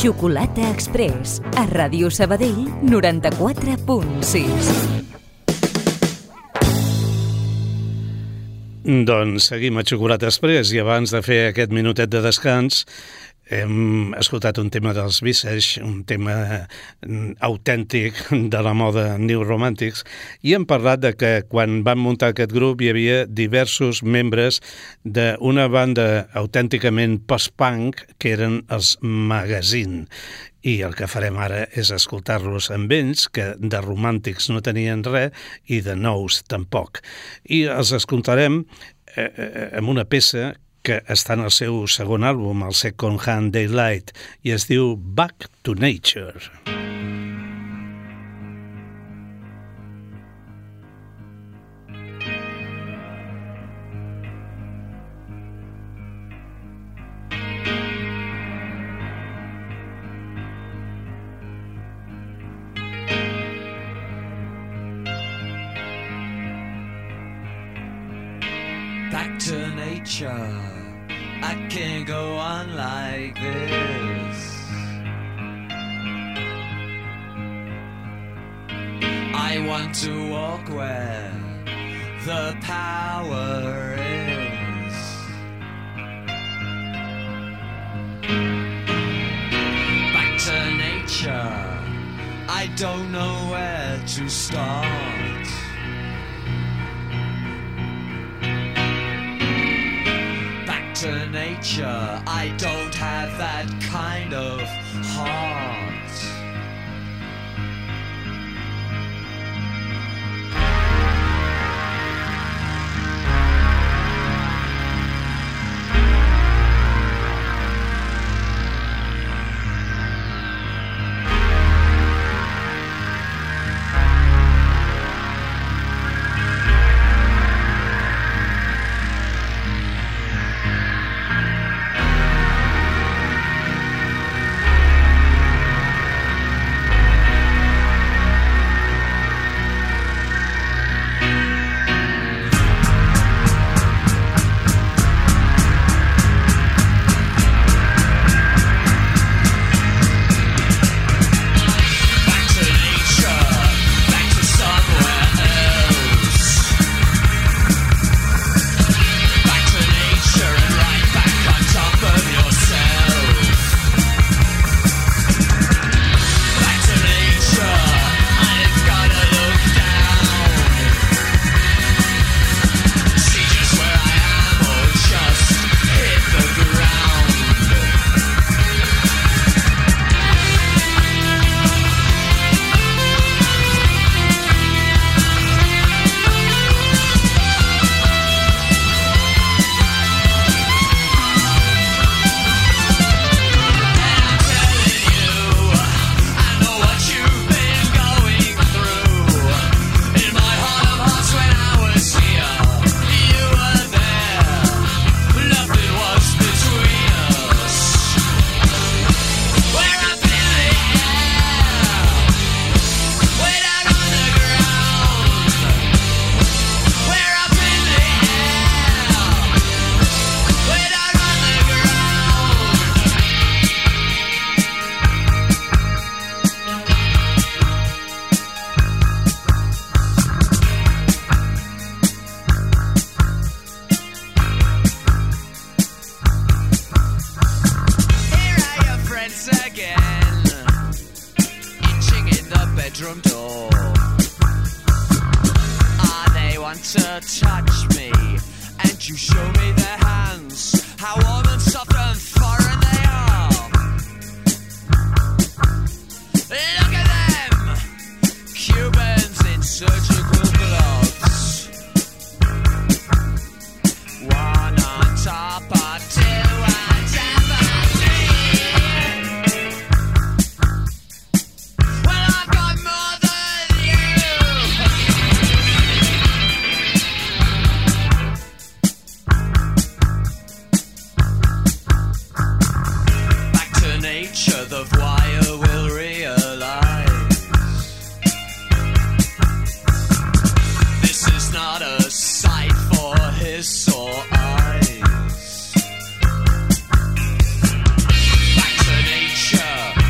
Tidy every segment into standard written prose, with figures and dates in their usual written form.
Xocolata Express, a Ràdio Sabadell 94.6. Doncs seguim a Xocolata Express i abans de fer aquest minutet de descans hem escoltat un tema dels Visage, un tema autèntic de la moda New Romantics, i hem parlat de que quan van muntar aquest grup hi havia diversos membres d'una banda autènticament post-punk que eren els Magazine. I el que farem ara és escoltar-los amb ells, que de romàntics no tenien res i de nous tampoc. I els escoltarem amb una peça que està en el seu segon àlbum, el Second Hand Daylight, i es diu Back to Nature. Back to nature, I can't go on like this. I want to walk where the power is. Back to nature, I don't know where to start. To nature, I don't have that kind of heart. Back to nature.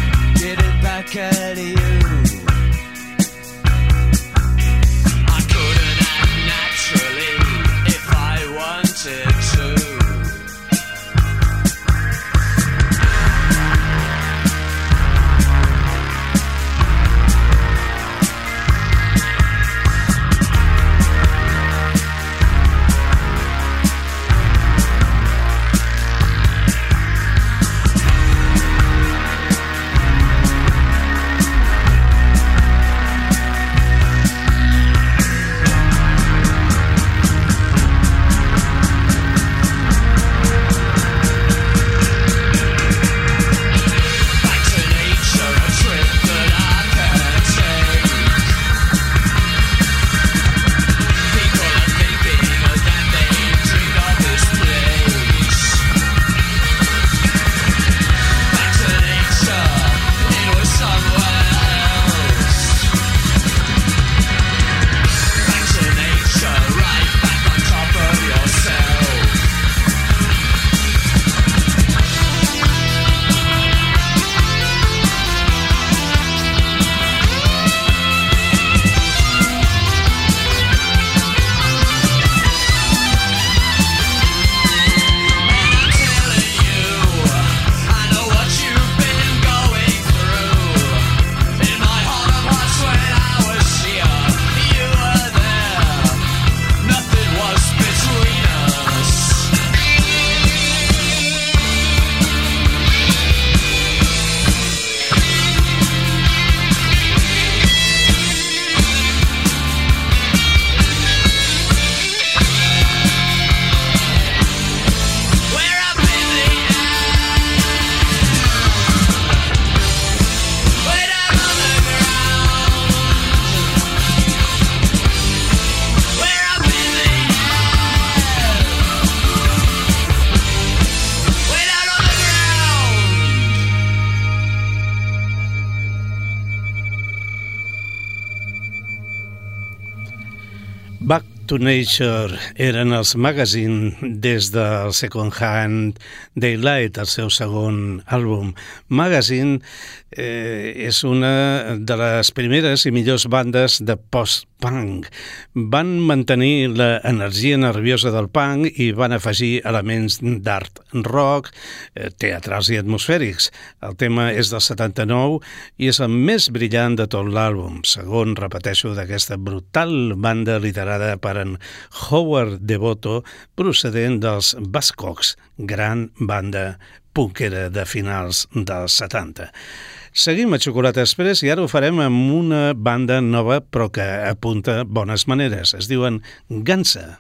to Nature eren els Magazine des del Second Hand Daylight, el seu segon àlbum. Magazine és una de les primeres i millors bandes de post-punk. Van mantenir l'energia nerviosa del punk i van afegir elements d'art rock, teatrals i atmosfèrics. El tema és del 79 i és el més brillant de tot l'àlbum, segon, repeteixo, d'aquesta brutal banda liderada per en Howard Devoto, procedent dels Buzzcocks, gran banda punkera de finals dels 70. Seguim a Xocolata Express i ara ho farem amb una banda nova però que apunta bones maneres. Es diuen Gansa.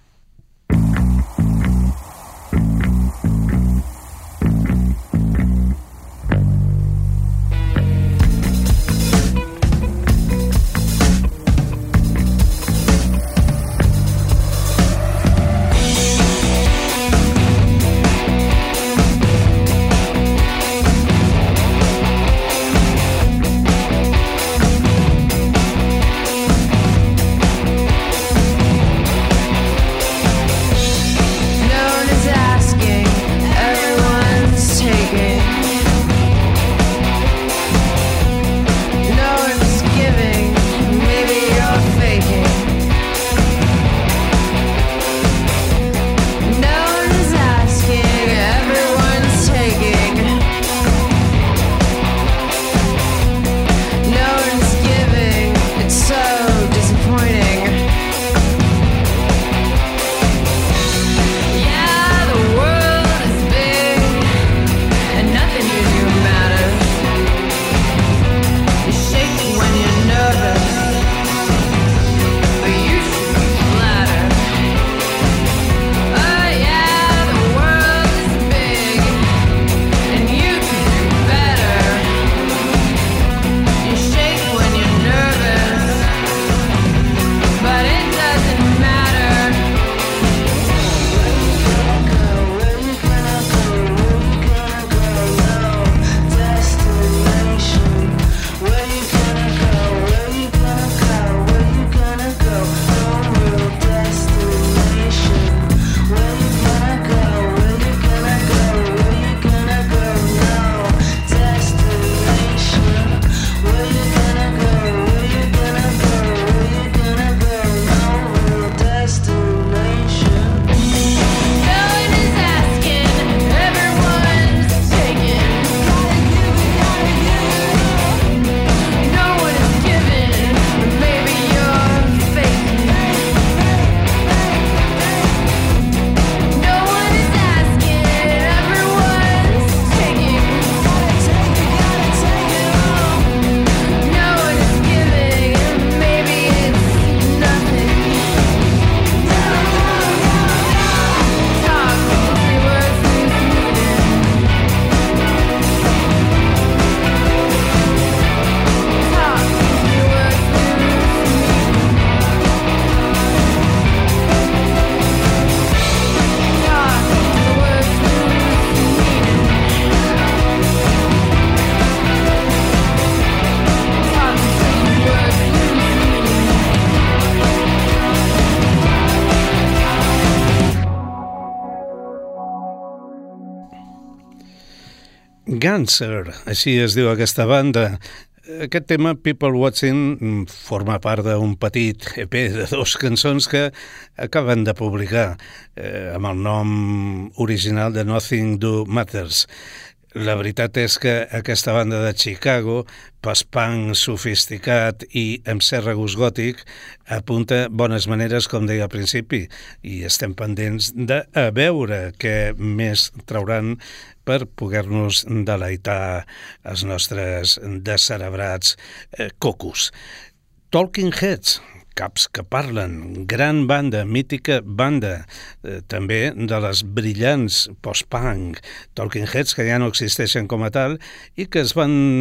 Ganser, així es diu aquesta banda. Aquest tema, People Watching, forma part d'un petit EP de 2 cançons que acaben de publicar amb el nom original de Nothing Do Matters. La veritat és que aquesta banda de Chicago, post-punk sofisticat i amb cert regust gòtic, apunta bones maneres, com deia al principi, i estem pendents de veure què més trauran per poder-nos deleitar els nostres descerebrats cocos. Talking Heads, Caps que parlen, gran banda, mítica banda, també de les brillants post-punk, Talking Heads, que ja no existeixen com a tal i que es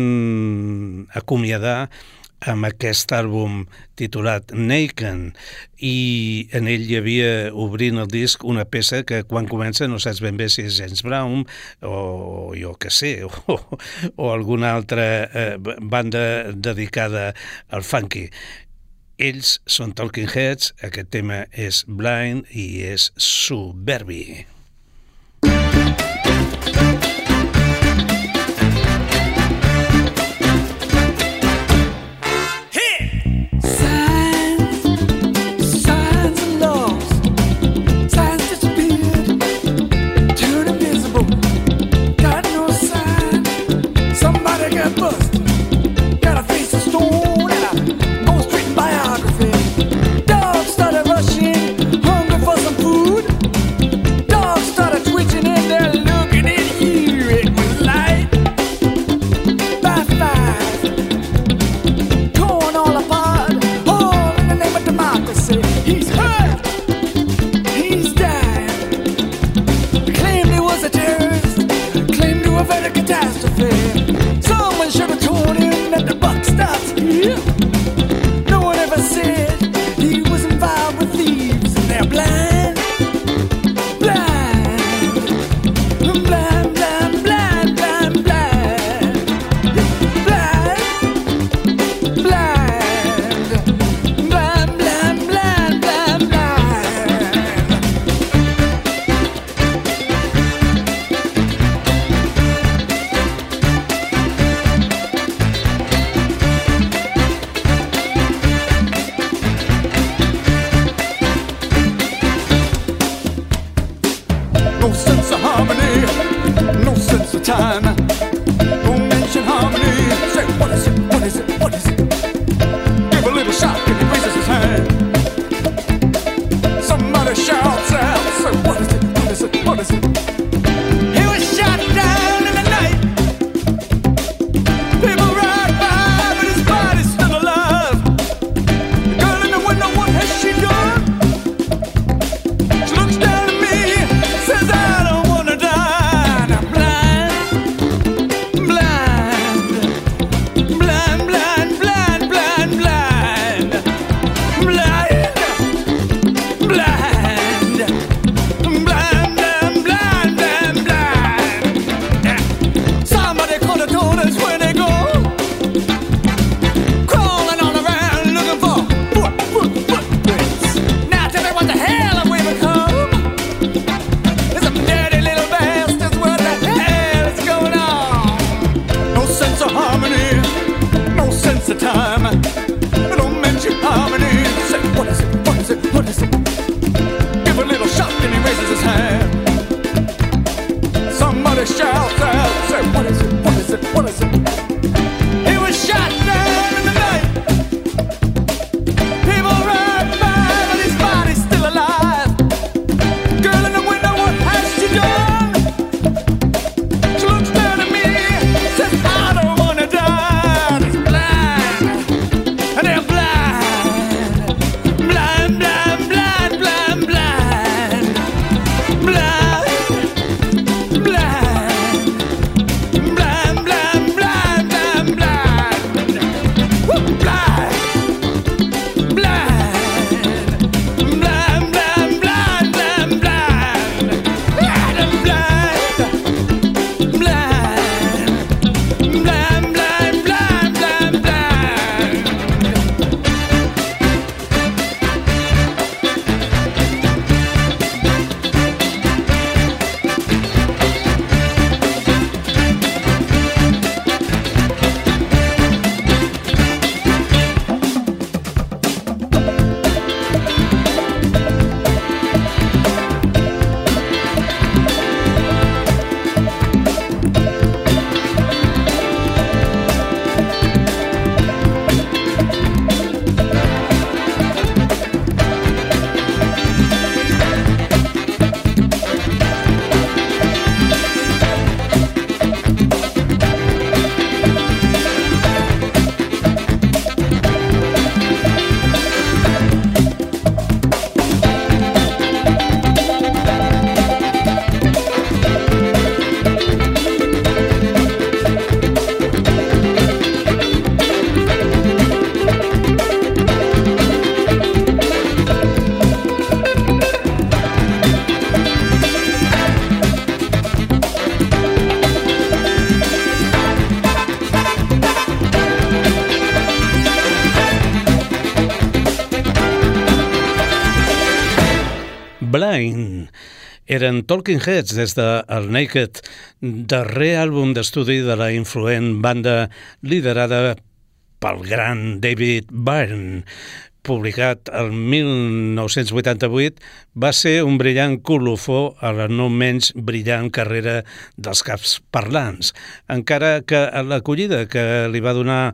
van acomiadar amb aquest àlbum titulat Naked, i en ell hi havia, obrint el disc, una peça que quan comença no saps ben bé si és James Brown o jo què sé, o alguna altra banda dedicada al funky. Ells són Talking Heads, aquest tema és Blind i és Suburbi. Someone should have Eren Talking Heads des de El Naked, darrer àlbum d'estudi de la influent banda liderada pel gran David Byrne. Publicat el 1988, va ser un brillant colofó a la no menys brillant carrera dels caps parlants, encara que l'acollida que li va donar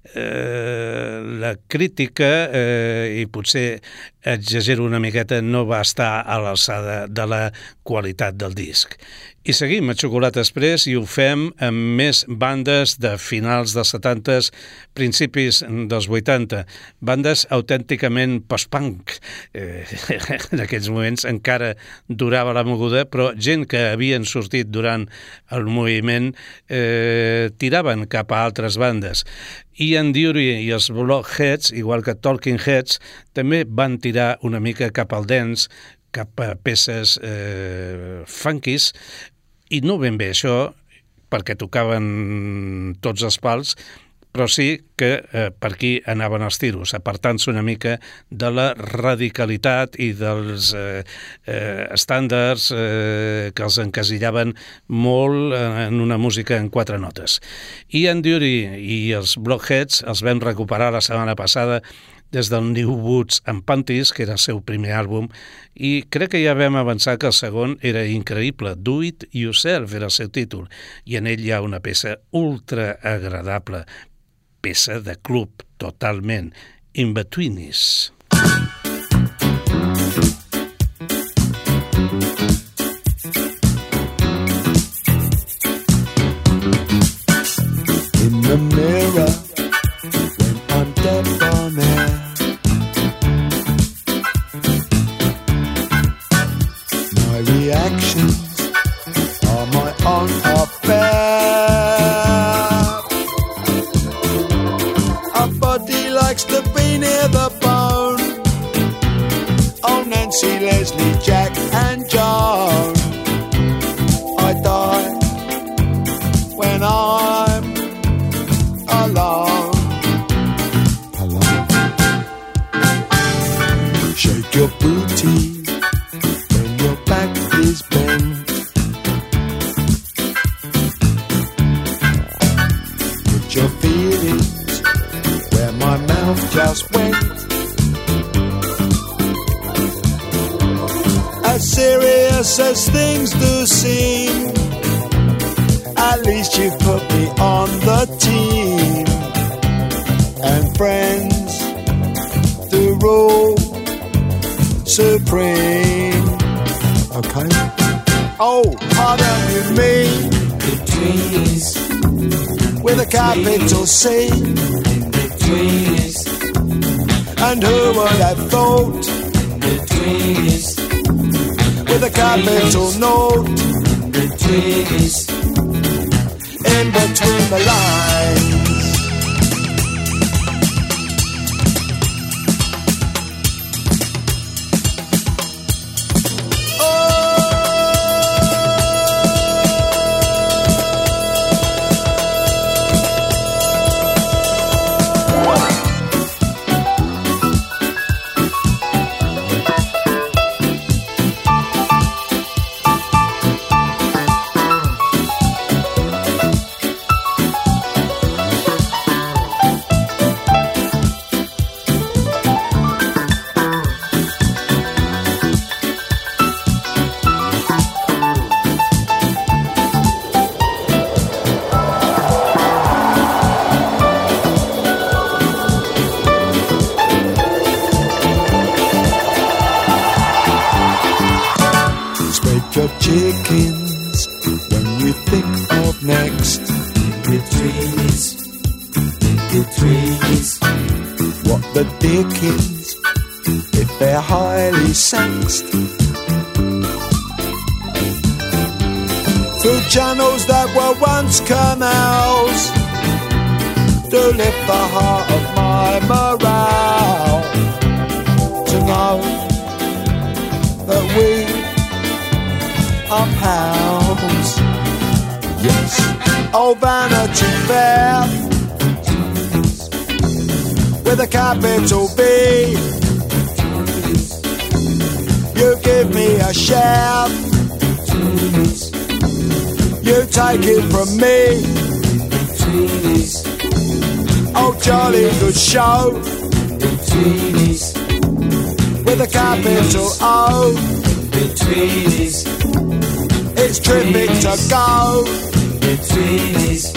la crítica, i potser exagero una miqueta, no va estar a l'alçada de la qualitat del disc. I seguim a Xocolata Express i ho fem amb més bandes de finals dels 70s, principis dels 80, bandes autènticament post-punk. En aquells moments encara durava la moguda, però gent que havien sortit durant el moviment tiraven cap a altres bandes. Ian Dury i els Blockheads, igual que Talking Heads, també van tirar una mica cap al dance, cap a peces funkies, i no ben bé això, perquè tocaven tots els pals, però sí que per aquí anaven els tiros, apartant-se una mica de la radicalitat i dels estàndards que els encasillaven molt en una música en 4 notes. Ian Dury i els Blockheads els vam recuperar la setmana passada des del New Boots and Panties, que era el seu primer àlbum, i crec que ja vam avançar que el segon era increïble. Do It Yourself era el seu títol, i en ell hi ha una peça ultra agradable, peça de club totalment, In-Betweeners. In the mirror when I'm debonair, my reactions are my own affair. A body likes to be near the bone. Oh, Nancy, Leslie, Jack and Joan. I die when I'm alone. Shake your booty when your back is bent. Put your feelings where my mouth just went. As serious as things do seem, at least you've put me on the team. And friends do rule supreme. Okay. Oh, pardon you mean Betweeners, with a capital C. Betweeners, And who would have thought Betweeners, with a capital note Betweeners, in between the lines. Chickens when you think of next. Betweeners, Betweeners, What the dickens if they're highly sexed? Through channels that were once canals to lift the heart of my morale, to know that we are pals. Yes. Oh, Vanity Fair with a capital B. You give me a share in-betweeners, You take it from me. in-betweeners, Oh, jolly good show in-betweeners, with a capital O. in-betweeners, It's terrific to go. in-betweeners,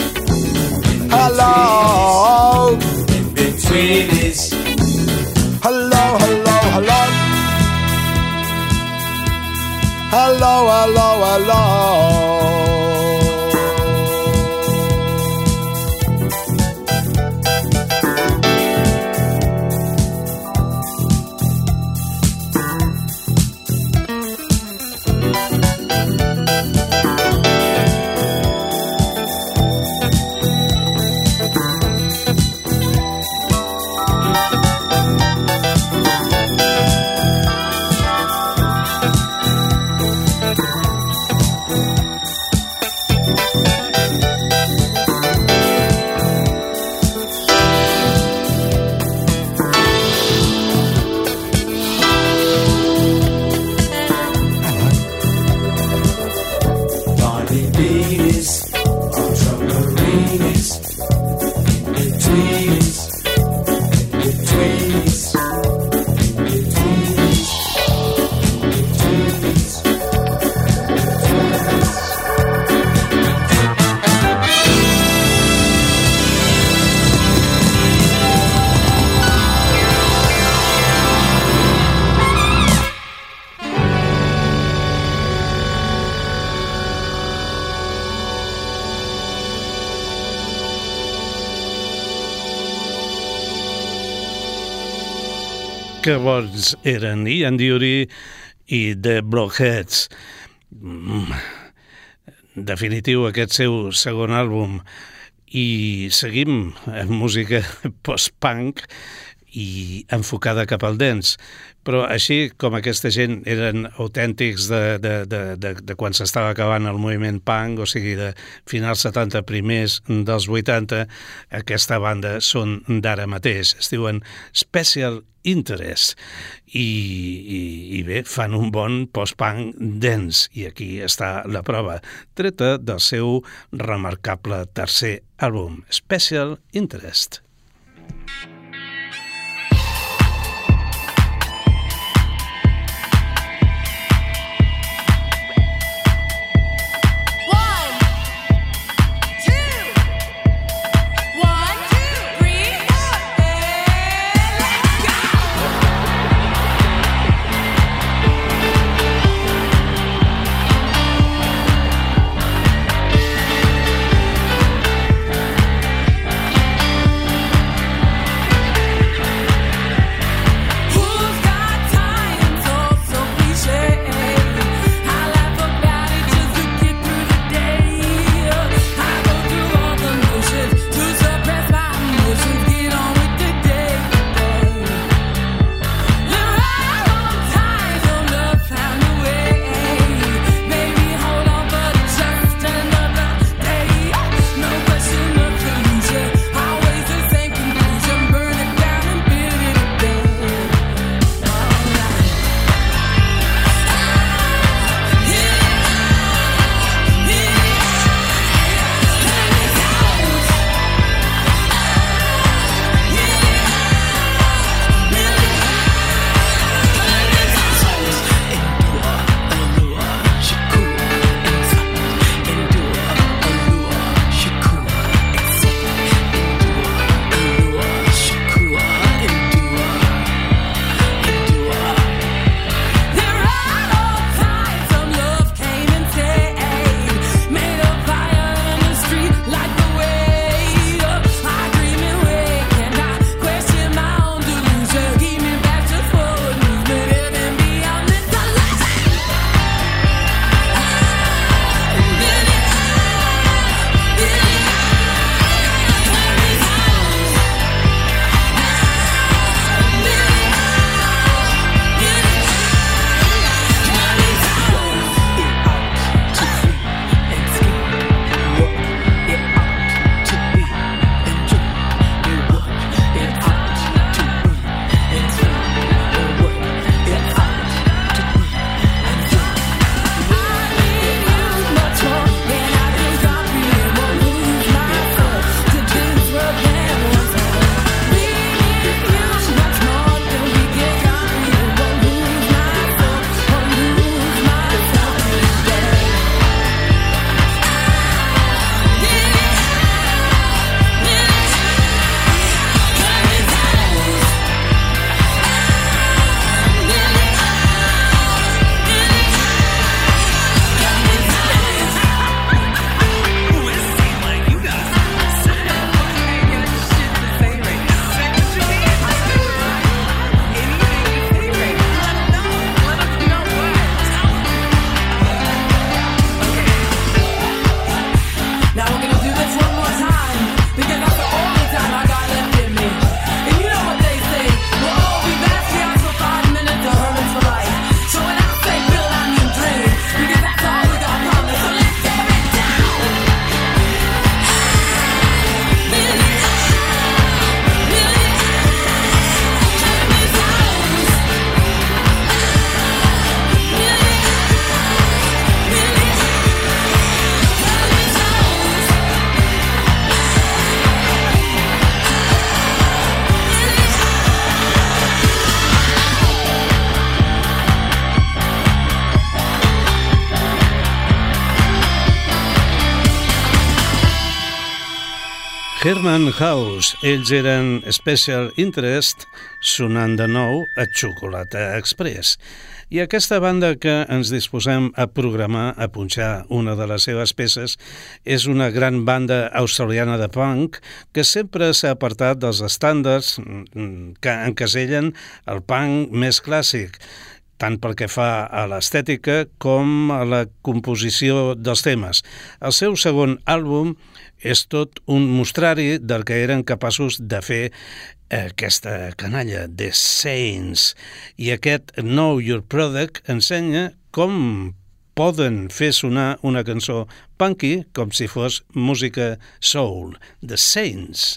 Hello, in-betweeners, hello, hello, hello. Hello, hello, hello. Barney Beanies, ultramarines, in-betweeners, in-betweeners, in-betweeners, in-betweeners. Que bons eren Ian Dury i The Blockheads. Definitiu aquest seu segon àlbum. I seguim amb música post-punk i enfocada cap al dance. Però així com aquesta gent eren autèntics de quan s'estava acabant el moviment punk, o sigui, de finals 70, primers dels 80, aquesta banda són d'ara mateix. Es diuen Special Interest i bé, fan un bon post-punk dance i aquí està la prova, treta del seu remarcable tercer àlbum, Special Interest. Herman House, ells eren Special Interest, sonant de nou a Xocolata Express. I aquesta banda que ens disposem a programar, a punxar una de les seves peces, és una gran banda australiana de punk que sempre s'ha apartat dels estàndards que encasellen el punk més clàssic, tant pel que fa a l'estètica com a la composició dels temes. El seu segon àlbum és tot un mostrari del que eren capaços de fer aquesta canalla, The Saints. I aquest Know Your Product ensenya com poden fer sonar una cançó punky com si fos música soul. The Saints.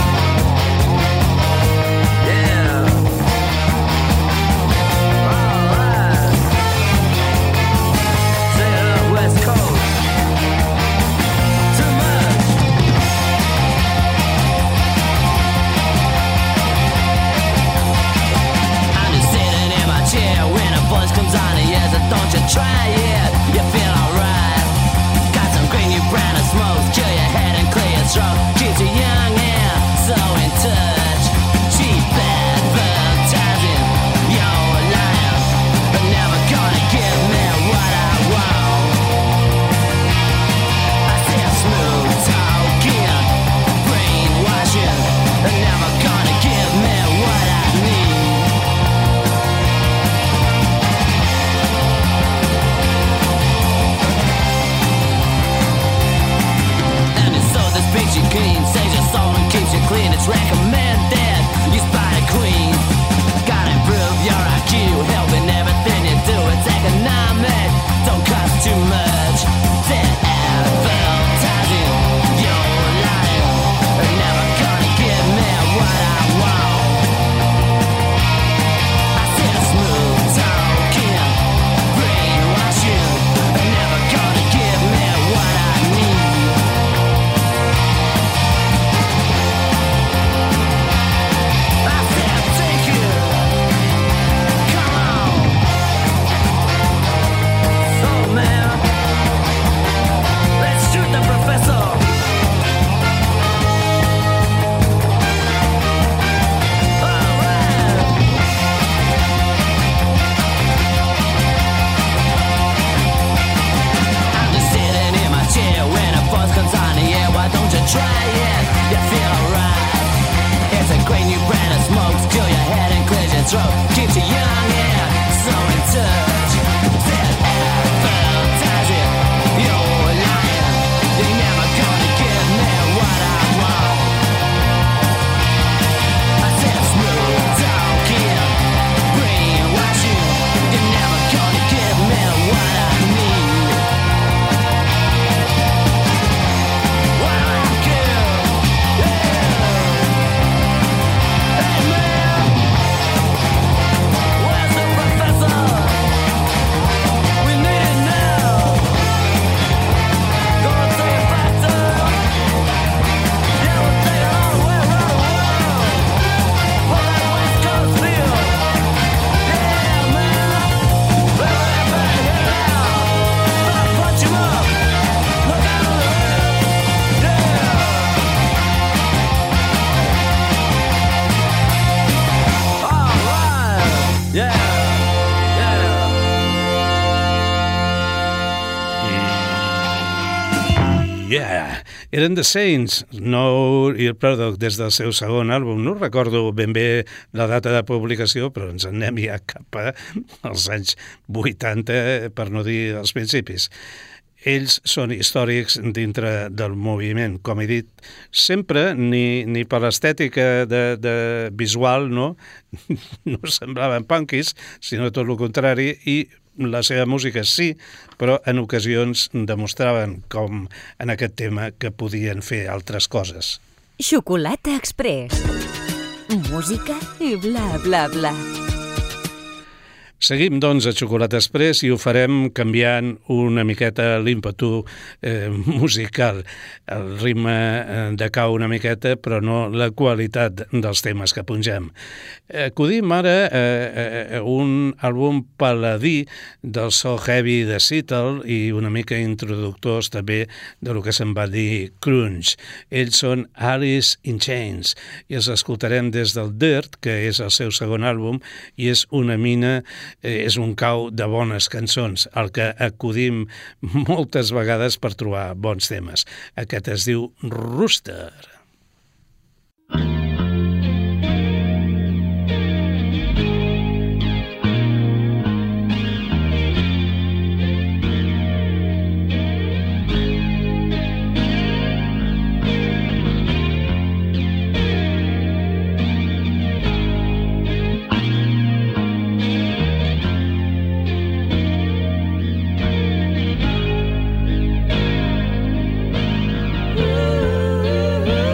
Try it, you feel alright. Got some green new brand of smokes, chill your head and clear your throat. Keeps you young and so in touch. Cheap advertising, you're lying, but never gonna give me what I want. I say smooth talking, brainwashing, but never gonna give me what I need. You clean, saves your soul and keeps you clean. It's recommended, you spy the queen. Gotta improve your IQ, helping everything you do. It's economic, don't cost too much. Then advertising, you're lying, they're never gonna give me what I want. I said smooth talking, brainwashing, they're never gonna give me what I need. Try it, you feel alright. It's a great new brand of smokes, kill your head and clears your throat. Keeps you young and so in touch. Said advertising, you're lying. You're never gonna give me what I want. I said smooth talking, brainwashing. You're never gonna give me what I need. Eren The Saints, Know Your Product, des del seu segon àlbum. No recordo ben bé la data de publicació, però ens en anem ja cap als anys 80, per no dir els principis. Ells són històrics dintre del moviment, com he dit, sempre ni per l'estètica de visual, no semblaven punkis, sinó tot el contrari, i la seva música sí, però en ocasions demostraven, com en aquest tema, que podien fer altres coses. Xocolata Express. Música i bla, bla, bla. Seguim, doncs, a Xocolata Express i ho farem canviant una miqueta l'ímpetu musical. El ritme decau una miqueta, però no la qualitat dels temes que pongem. Acudim ara a un àlbum paladí del so heavy de Seattle i una mica introductors també de lo que se'n va dir grunge. Ells són Alice in Chains i els escoltarem des del Dirt, que és el seu segon àlbum, i és una mina, és un cau de bones cançons, al que acudim moltes vegades per trobar bons temes. Aquest es diu Rooster. Ooh.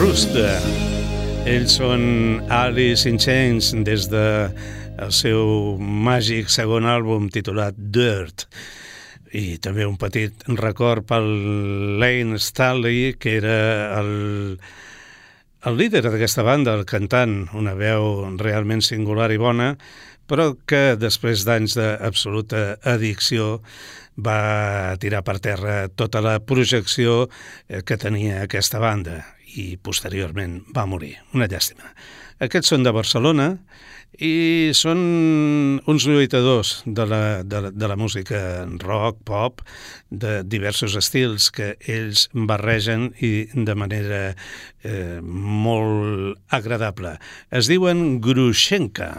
Bruised. Ells són Alice in Chains des del seu màgic segon àlbum titulat Dirt. I també un petit record pel Lane Staley, que era el líder d'aquesta banda, el cantant, una veu realment singular i bona, però que després d'anys d'absoluta addicció va tirar per terra tota la projecció que tenia aquesta banda i posteriorment va morir. Una llàstima. Aquests són de Barcelona i són uns lluitadors de la música rock, pop, de diversos estils que ells barregen i de manera molt agradable. Es diuen Grushenka.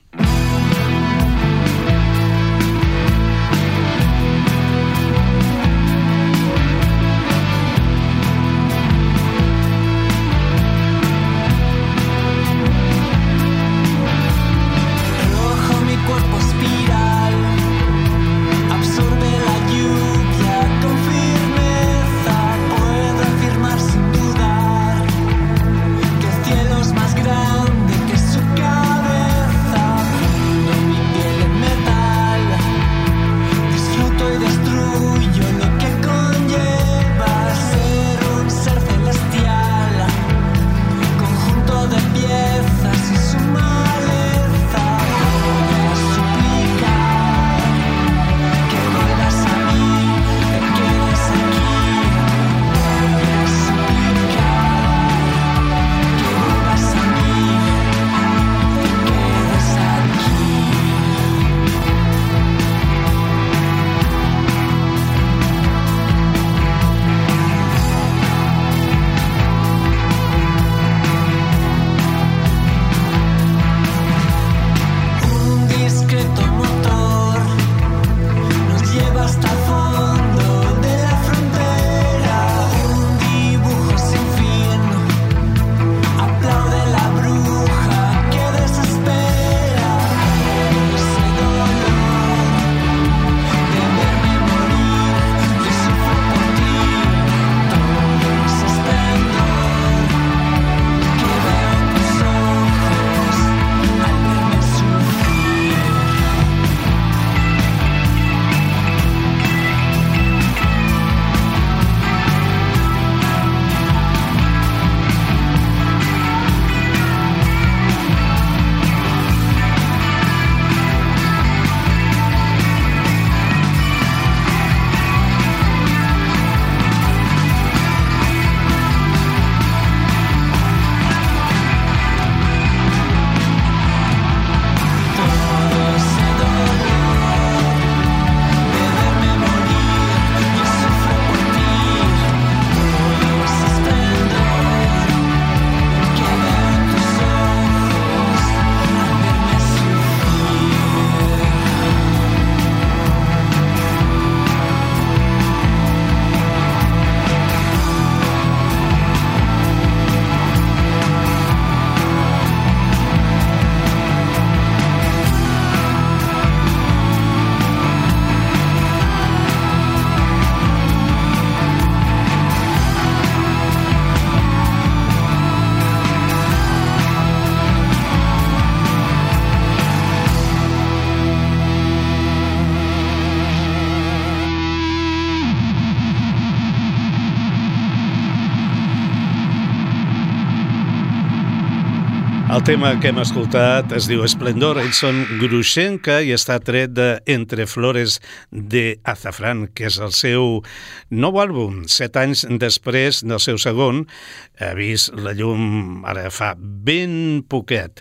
El tema que hem escoltat es diu Esplendor. Ells són Grushenka i està tret de Entre Flores de Azafrán, que és el seu nou àlbum. 7 anys després del seu segon, ha vist la llum ara fa ben poquet.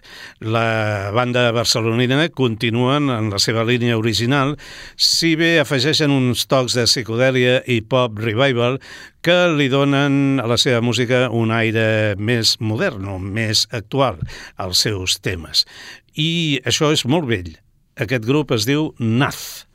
La banda barcelonina continuen en la seva línia original, si bé afegeixen uns tocs de psicodèlia i pop revival que li donen a la seva música un aire més modern, més actual als seus temes. I això és molt vell. Aquest grup es diu Nath.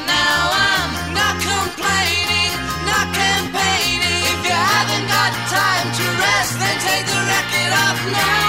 now. I'm not complaining, not campaigning. If you haven't got time to rest, then take the record off now.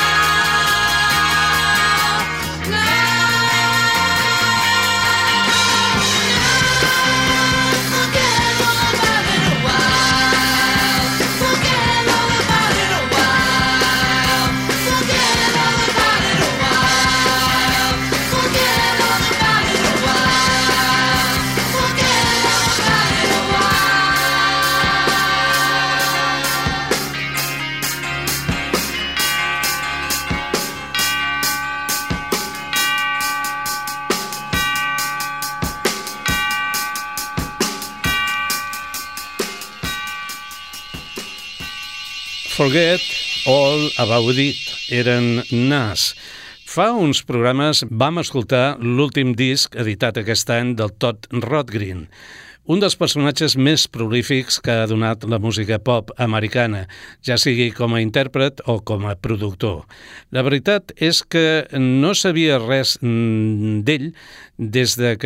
Forget All About It eren Nas. Fa uns programes vam escoltar l'últim disc editat aquest any del Todd Rundgren, un dels personatges més prolífics que ha donat la música pop americana, ja sigui com a intèrpret o com a productor. La veritat és que no sabia res d'ell des de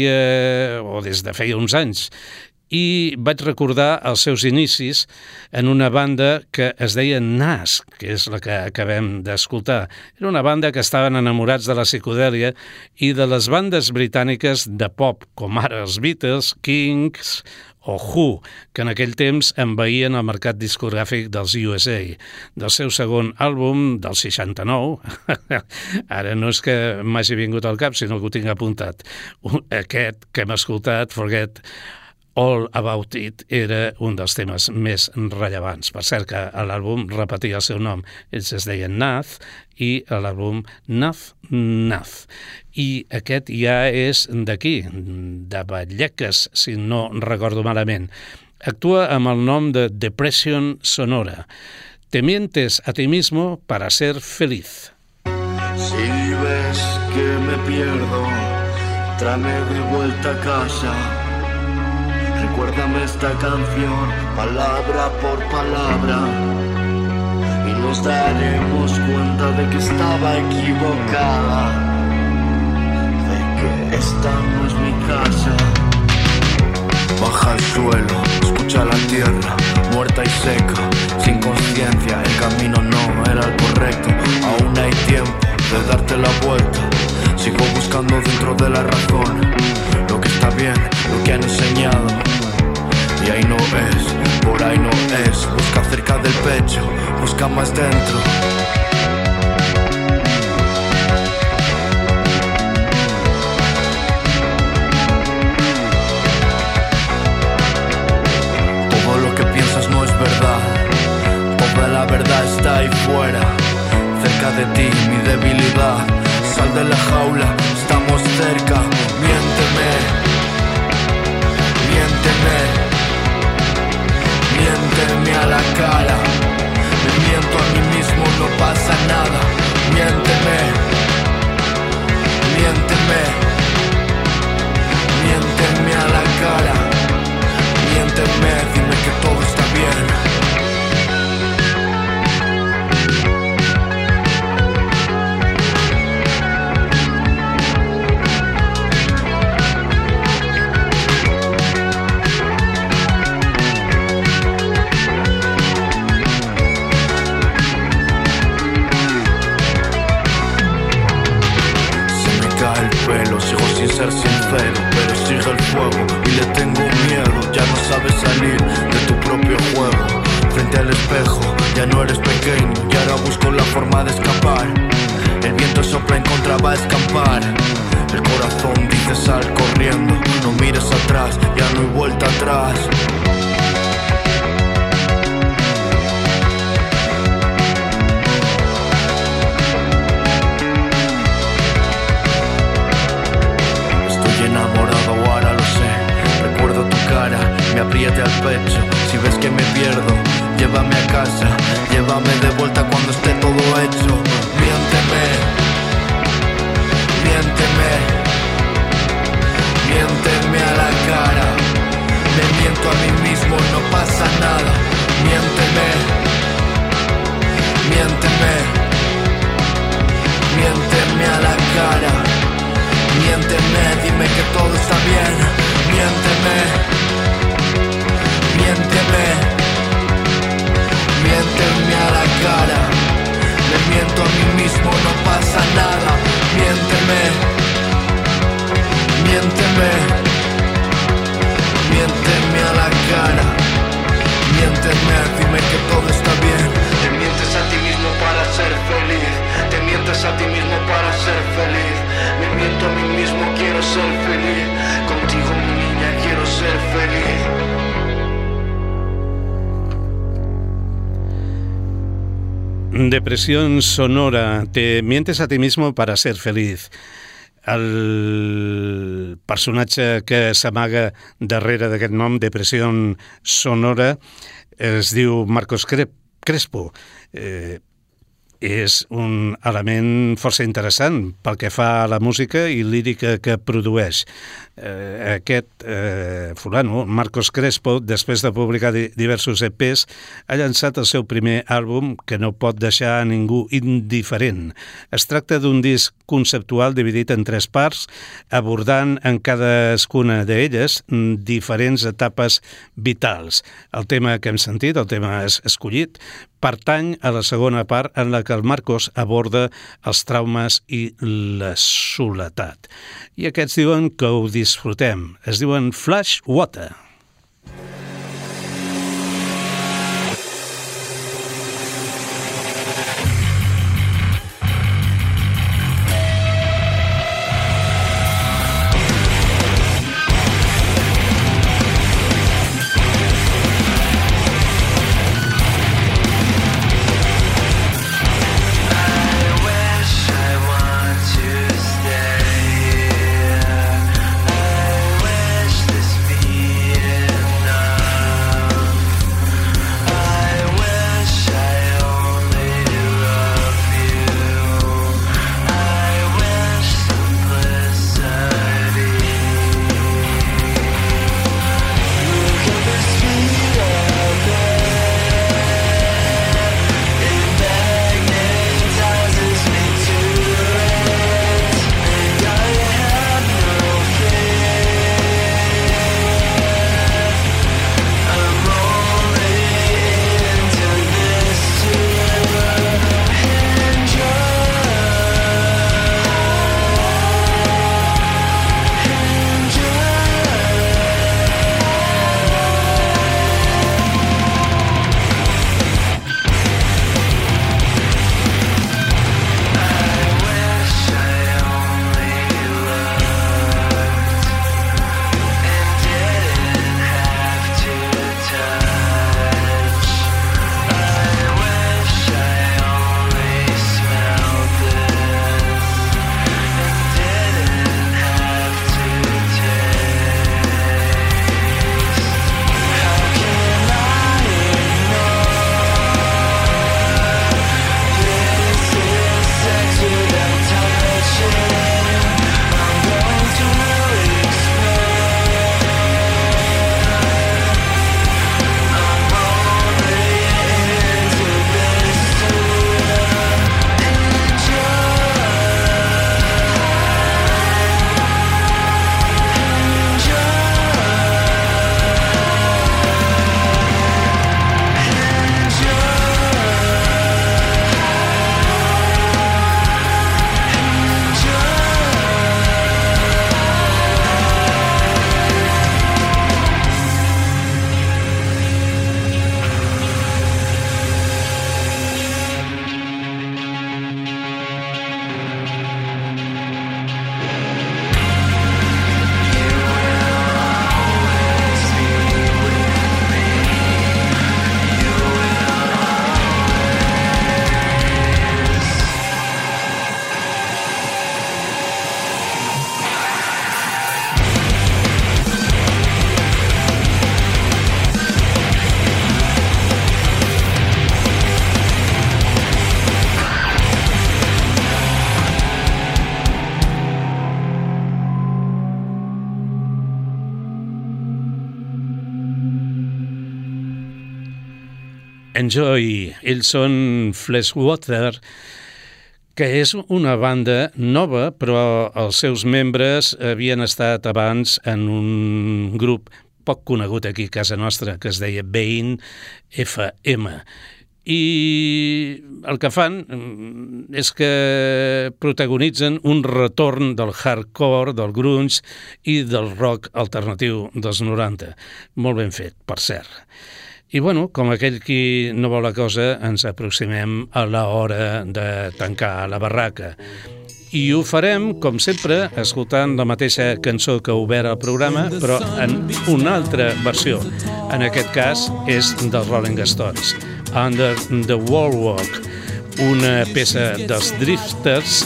feia uns anys, i vaig recordar els seus inicis en una banda que es deia Nas, que és la que acabem d'escoltar. Era una banda que estaven enamorats de la psicodèlia i de les bandes britàniques de pop, com ara els Beatles, Kings o Who, que en aquell temps envaïen el mercat discogràfic dels USA. Del seu segon àlbum, del 69, ara no és que m'hagi vingut al cap, sinó que ho tinc apuntat. Aquest que hem escoltat, Forget All About It, era un dels temes més rellevants. Per cert que l'àlbum repetia el seu nom. Ells es deien Nath i l'àlbum Nath. I aquest ja és d'aquí, de Vallecas, si no recordo malament. Actua amb el nom de Depression Sonora. Te mientes a ti mismo para ser feliz. Si ves que me pierdo, tráeme de vuelta a casa. Recuérdame esta canción, palabra por palabra, y nos daremos cuenta de que estaba equivocada, de que esta no es mi casa. Baja al suelo, escucha la tierra, muerta y seca, sin conciencia, el camino no era el correcto. Aún hay tiempo de darte la vuelta, sigo buscando dentro de la razón lo que está bien, lo que han enseñado. Y ahí no es, por ahí no es. Busca cerca del pecho, busca más dentro. Todo lo que piensas no es verdad, toda la verdad está ahí fuera, cerca de ti, mi debilidad. Sal de la jaula, estamos cerca. Miénteme, miénteme. Miénteme a la cara, me miento a mí mismo, no pasa nada. Miénteme, miénteme, miénteme a la cara. Miénteme, dime que todo está bien. Ser sincero, pero sigue el fuego y le tengo miedo. Ya no sabes salir de tu propio juego. Frente al espejo, ya no eres pequeño y ahora busco la forma de escapar. El viento sopla en contra, va a escapar. El corazón dice sal corriendo, no mires atrás, ya no hay vuelta atrás. Me apriete al pecho, si ves que me pierdo, llévame a casa, llévame de vuelta cuando esté todo hecho. Miénteme, miénteme, miénteme a la cara. Me miento a mí mismo, no pasa nada. Miénteme, miénteme, miénteme a la cara. Miénteme, dime que todo está bien. Depresión sonora, te mientes a ti mismo para ser feliz. El personatge que s'amaga darrere d'aquest nom, Depressió sonora, es diu Marcos Crespo. És un element força interessant pel que fa a la música i lírica que produeix. Aquest fulano, Marcos Crespo, després de publicar diversos EPs, ha llançat el seu primer àlbum que no pot deixar a ningú indiferent. Es tracta d'un disc conceptual dividit en 3 parts, abordant en cadascuna d'elles diferents etapes vitals. El tema que hem sentit, el tema escollit, pertany a la segona part en la que el Marcos aborda els traumes i la soledat. I aquests diuen que ho disfrutem. Es diuen Flash Water. Enjoy. Ells són Fleshwater, que és una banda nova, però els seus membres havien estat abans en un grup poc conegut aquí a casa nostra, que es deia Bane FM. I el que fan és que protagonitzen un retorn del hardcore, del grunge i del rock alternatiu dels 90. Molt ben fet, per cert. I bueno, com aquell qui no vol la cosa, ens aproximem a l'hora de tancar la barraca. I ho farem, com sempre, escoltant la mateixa cançó que ha obert el programa, però en una altra versió. En aquest cas és dels Rolling Stones, Under the Boardwalk. una peça dels Drifters.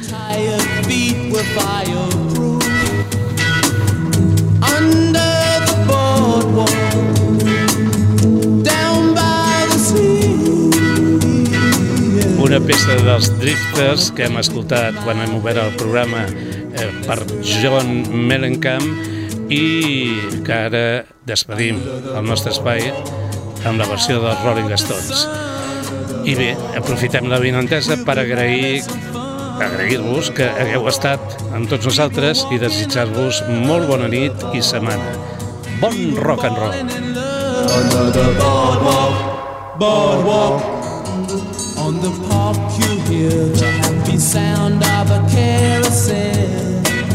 Una peça dels Drifters que hem escoltat quan hem obert el programa per John Mellencamp i que ara despedim el nostre espai amb la versió dels Rolling Stones. I bé, aprofitem la vinentesa per agrair-vos que hagueu estat amb tots nosaltres i desitjar-vos molt bona nit i setmana. Bon rock and roll! Under the boardwalk, boardwalk. On the park you hear the happy sound of a carousel.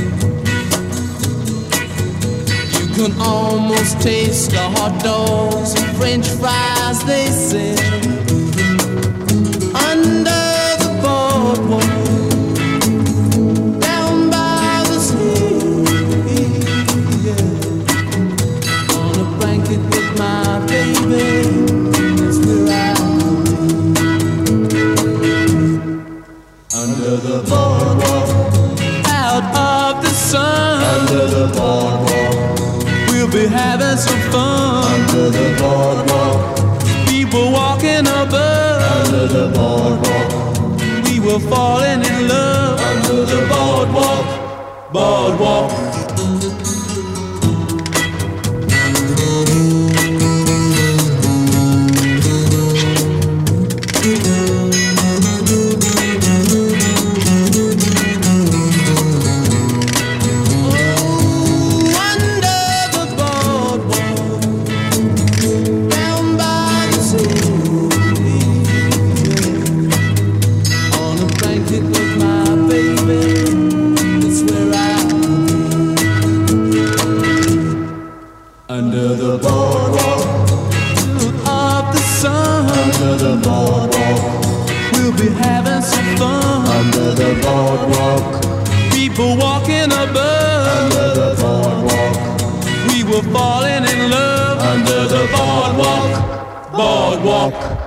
You can almost taste the hot dogs and french fries they sell. Under the boardwalk, down by the sea, yeah. On a blanket with my baby, that's where I Under the boardwalk, out of the sun. under the boardwalk, We'll be having some fun. under the boardwalk, People walking above. under the boardwalk, We were falling in love. under the boardwalk, boardwalk. Under the boardwalk, Of the sun. under the boardwalk, We'll be having some fun. under the boardwalk, People walking above. under the boardwalk, We were falling in love. under the boardwalk, boardwalk.